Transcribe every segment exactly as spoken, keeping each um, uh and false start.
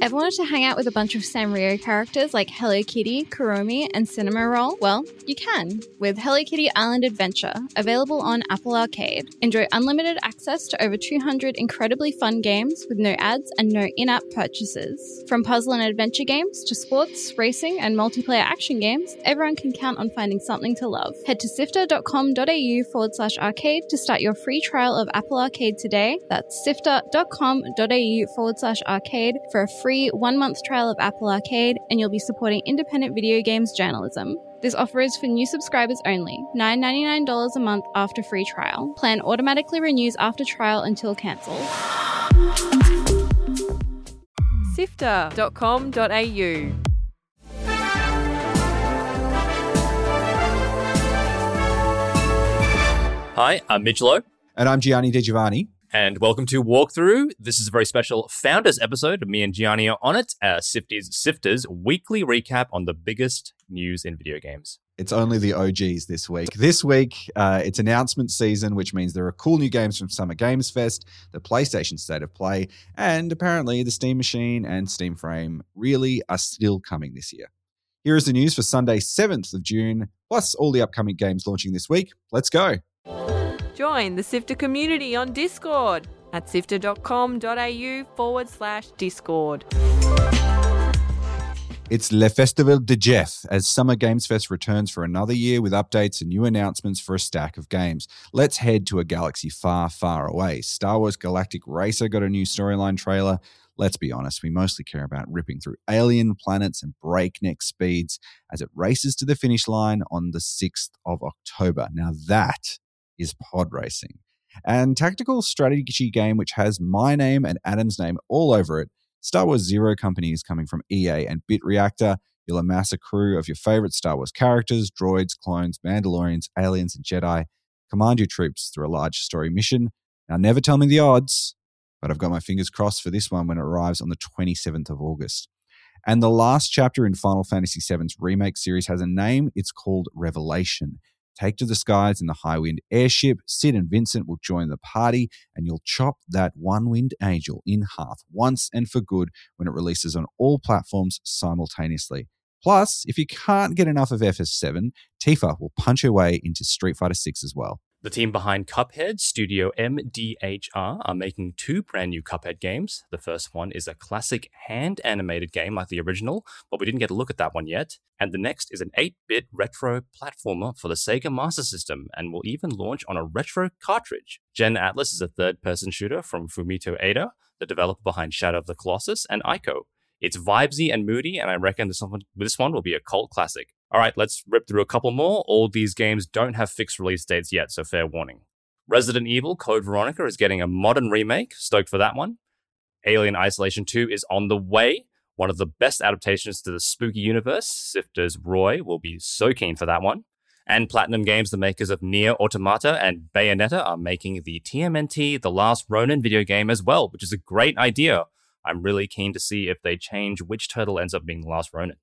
Ever wanted to hang out with a bunch of Sanrio characters like Hello Kitty, Kuromi, and Cinnamoroll? Well, you can with Hello Kitty Island Adventure, available on Apple Arcade. Enjoy unlimited access to over two hundred incredibly fun games with no ads and no in-app purchases. From puzzle and adventure games to sports, racing, and multiplayer action games, everyone can count on finding something to love. Head to sifter.com.au forward slash arcade to start your free trial of Apple Arcade today. That's sifter.com.au forward slash arcade for a free one-month trial of Apple Arcade, and you'll be supporting independent video games journalism. This offer is for new subscribers only. nine dollars and ninety-nine cents a month after free trial. Plan automatically renews after trial until cancelled. sifter dot com dot a u. Hi, I'm Mitch Lowe. And I'm Gianni Di Giovanni. And welcome to Walkthrough. This is a very special Founders episode. Me and Gianni are on it. Uh, Sifty's Sifters weekly recap on the biggest news in video games. It's only the O Gs this week. This week, uh, it's announcement season, which means there are cool new games from Summer Games Fest, the PlayStation State of Play, and apparently the Steam Machine and Steam Frame really are still coming this year. Here is the news for Sunday, seventh of June, plus all the upcoming games launching this week. Let's go. Join the Sifter community on Discord at sifter.com.au forward slash Discord. It's Le Festival de Jeff as Summer Games Fest returns for another year with updates and new announcements for a stack of games. Let's head to a galaxy far, far away. Star Wars Galactic Racer got a new storyline trailer. Let's be honest, we mostly care about ripping through alien planets and breakneck speeds as it races to the finish line on the sixth of October. Now that is pod racing. And tactical strategy game which has my name and Adam's name all over it. Star Wars Zero Company is coming from E A and Bit Reactor. You'll amass a crew of your favorite Star Wars characters, droids, clones, Mandalorians, aliens, and Jedi. Command your troops through a large story mission. Now, never tell me the odds, but I've got my fingers crossed for this one when it arrives on the twenty-seventh of August. And the last chapter in Final Fantasy seven's remake series has a name. It's called Revelation. Take to the skies in the Highwind airship. Sid and Vincent will join the party, and you'll chop that one-winged angel in half once and for good when it releases on all platforms simultaneously. Plus, if you can't get enough of F S seven, Tifa will punch her way into Street Fighter six as well. The team behind Cuphead, Studio M D H R, are making two brand new Cuphead games. The first one is a classic hand-animated game like the original, but we didn't get a look at that one yet. And the next is an eight-bit retro platformer for the Sega Master System and will even launch on a retro cartridge. Gen Atlas is a third-person shooter from Fumito Ueda, the developer behind Shadow of the Colossus and Ico. It's vibesy and moody, and I reckon this one, this one will be a cult classic. All right, let's rip through a couple more. All these games don't have fixed release dates yet, so fair warning. Resident Evil Code Veronica is getting a modern remake. Stoked for that one. Alien Isolation two is on the way. One of the best adaptations to the spooky universe. Sifter's Roy will be so keen for that one. And Platinum Games, the makers of Nier Automata and Bayonetta, are making the T M N T The Last Ronin video game as well, which is a great idea. I'm really keen to see if they change which turtle ends up being the last Ronin.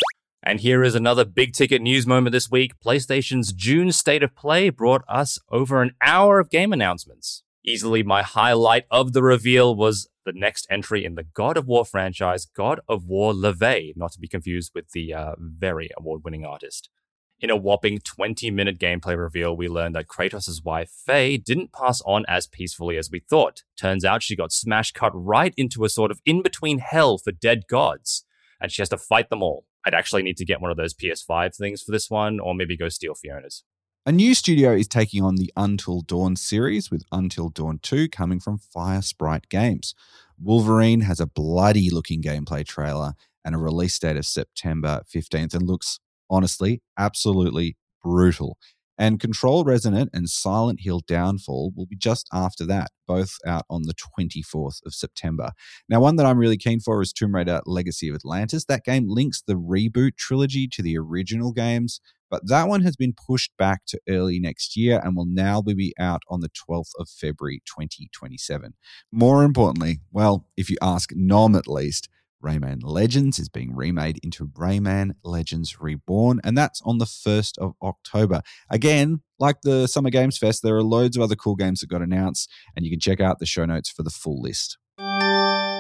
And here is another big-ticket news moment this week. PlayStation's June State of Play brought us over an hour of game announcements. Easily my highlight of the reveal was the next entry in the God of War franchise, God of War LeVay, not to be confused with the uh, very award-winning artist. In a whopping twenty-minute gameplay reveal, we learned that Kratos' wife, Faye, didn't pass on as peacefully as we thought. Turns out she got smash cut right into a sort of in-between hell for dead gods, and she has to fight them all. I'd actually need to get one of those P S five things for this one, or maybe go steal Fiona's. A new studio is taking on the Until Dawn series, with Until Dawn two coming from Firesprite Games. Wolverine has a bloody-looking gameplay trailer and a release date of September fifteenth, and looks, honestly, absolutely brutal. And Control Resonant and Silent Hill Downfall will be just after that, both out on the twenty-fourth of September. Now, one that I'm really keen for is Tomb Raider Legacy of Atlantis. That game links the reboot trilogy to the original games, but that one has been pushed back to early next year and will now be out on the twelfth of February twenty twenty-seven. More importantly, well, if you ask Nom at least, Rayman Legends is being remade into Rayman Legends Reborn, and that's on the first of October. Again, like the Summer Games Fest, there are loads of other cool games that got announced, and you can check out the show notes for the full list.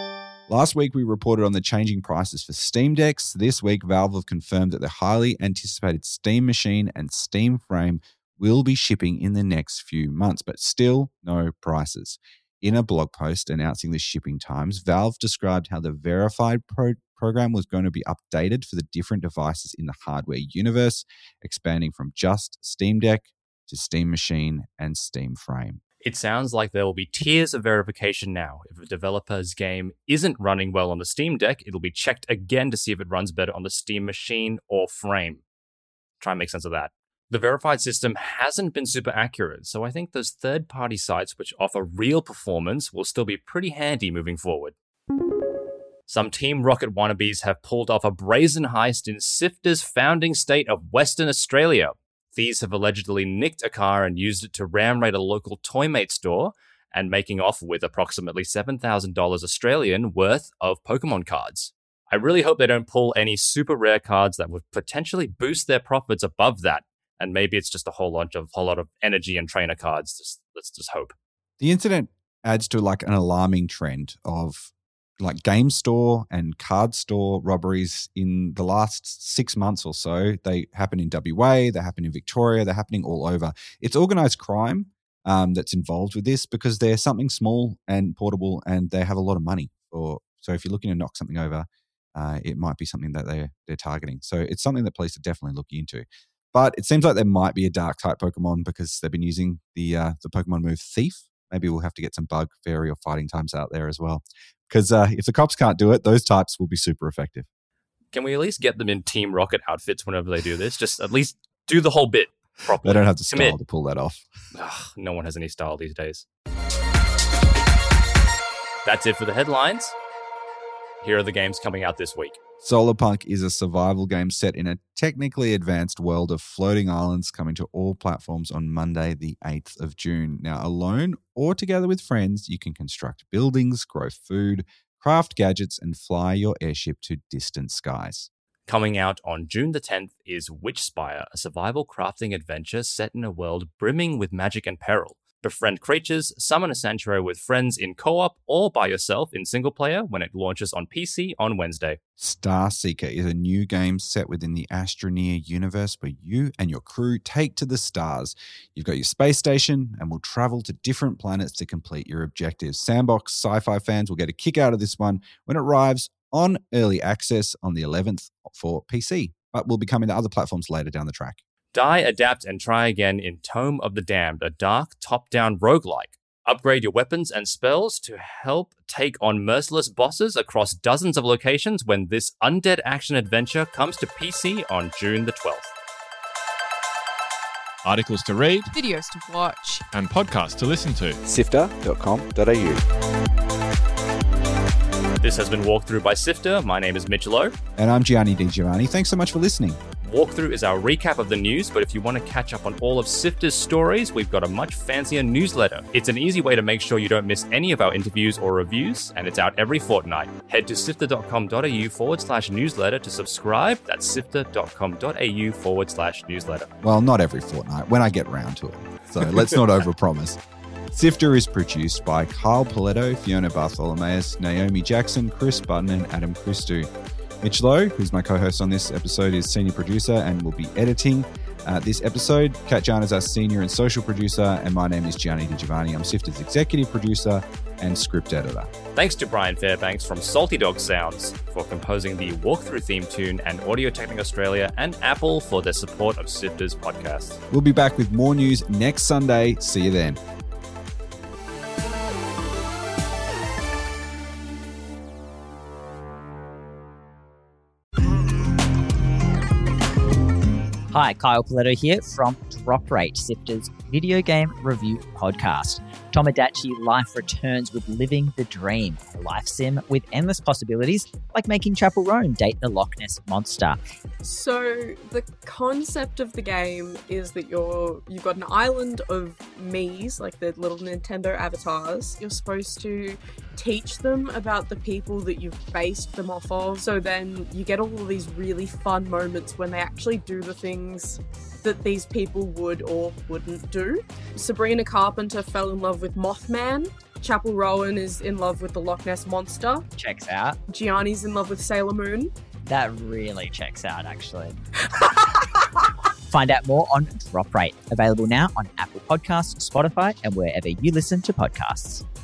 Last week, we reported on the changing prices for Steam Decks. This week, Valve have confirmed that the highly anticipated Steam Machine and Steam Frame will be shipping in the next few months, but still no prices. In a blog post announcing the shipping times, Valve described how the verified pro- program was going to be updated for the different devices in the hardware universe, expanding from just Steam Deck to Steam Machine and Steam Frame. It sounds like there will be tiers of verification now. If a developer's game isn't running well on the Steam Deck, it'll be checked again to see if it runs better on the Steam Machine or Frame. Try and make sense of that. The verified system hasn't been super accurate, so I think those third-party sites which offer real performance will still be pretty handy moving forward. Some Team Rocket wannabes have pulled off a brazen heist in Sifter's founding state of Western Australia. Thieves have allegedly nicked a car and used it to ram raid a local Toymate store and making off with approximately seven thousand dollars Australian worth of Pokemon cards. I really hope they don't pull any super rare cards that would potentially boost their profits above that. And maybe it's just a whole lot of whole lot of energy and trainer cards. Just, let's just hope. The incident adds to like an alarming trend of like game store and card store robberies in the last six months or so. They happen in W A, they happen in Victoria, they're happening all over. It's organised crime um, that's involved with this because they're something small and portable and they have a lot of money. Or so if you're looking to knock something over, uh, it might be something that they're, they're targeting. So it's something that police are definitely looking into. But it seems like there might be a dark type Pokemon because they've been using the uh, the Pokemon move Thief. Maybe we'll have to get some bug, fairy, or fighting types out there as well. Because uh, if the cops can't do it, those types will be super effective. Can we at least get them in Team Rocket outfits whenever they do this? Just at least do the whole bit properly. They don't have the style Commit. to pull that off. Ugh, no one has any style these days. That's it for the headlines. Here are the games coming out this week. Solarpunk is a survival game set in a technically advanced world of floating islands, coming to all platforms on Monday, the eighth of June. Now, alone or together with friends, you can construct buildings, grow food, craft gadgets, and fly your airship to distant skies. Coming out on June the tenth is Witchspire, a survival crafting adventure set in a world brimming with magic and peril. Befriend creatures, summon a sanctuary with friends in co-op or by yourself in single player when it launches on P C on Wednesday. Starseeker is a new game set within the Astroneer universe where you and your crew take to the stars. You've got your space station and will travel to different planets to complete your objectives. Sandbox sci-fi fans will get a kick out of this one when it arrives on early access on the eleventh for P C, but will be coming to other platforms later down the track. Die, adapt, and try again in Tome of the Damned, a dark, top-down roguelike. Upgrade your weapons and spells to help take on merciless bosses across dozens of locations when this undead action adventure comes to P C on June the twelfth. Articles to read, Videos to watch. and podcasts to listen to. sifter dot com dot a u. This has been Walkthrough by Sifter. My name is Mitchell O. And I'm Gianni Di Giovanni. Thanks so much for listening. Walkthrough is our recap of the news, but if you want to catch up on all of Sifter's stories, we've got a much fancier newsletter. It's an easy way to make sure you don't miss any of our interviews or reviews, and it's out every fortnight. Head to sifter dot com dot a u forward slash newsletter to subscribe. That's sifter dot com dot a u forward slash newsletter. Well, not every fortnight, when I get round to it. So let's not overpromise. Sifter is produced by Kyle Paletto, Fiona Bartholomeus, Naomi Jackson, Chris Button, and Adam Christou. Mitch Lowe, who's my co-host on this episode, is senior producer and will be editing uh, this episode. Kat Jan is our senior and social producer, and my name is Gianni Di Giovanni. I'm Sifter's executive producer and script editor. Thanks to Brian Fairbanks from Salty Dog Sounds for composing the Walkthrough theme tune, and Audio Technica Australia and Apple for their support of Sifter's podcast. We'll be back with more news next Sunday. See you then. Hi, Kyle Paletto here from Drop Rate, Sifter's video game review podcast. Tomodachi Life returns with Living the Dream, a life sim with endless possibilities, like making Chapel Roan date the Loch Ness Monster. So the concept of the game is that you're you've got an island of Miis, like the little Nintendo avatars. You're supposed to teach them about the people that you've based them off of. So then you get all of these really fun moments when they actually do the things that these people would or wouldn't do. Sabrina Carpenter fell in love with Mothman, Chapel Rowan is in love with the Loch Ness Monster. Checks out. Gianni's in love with Sailor Moon. That really checks out, actually. Find out more on Drop Rate. Available now on Apple Podcasts, Spotify, and wherever you listen to podcasts.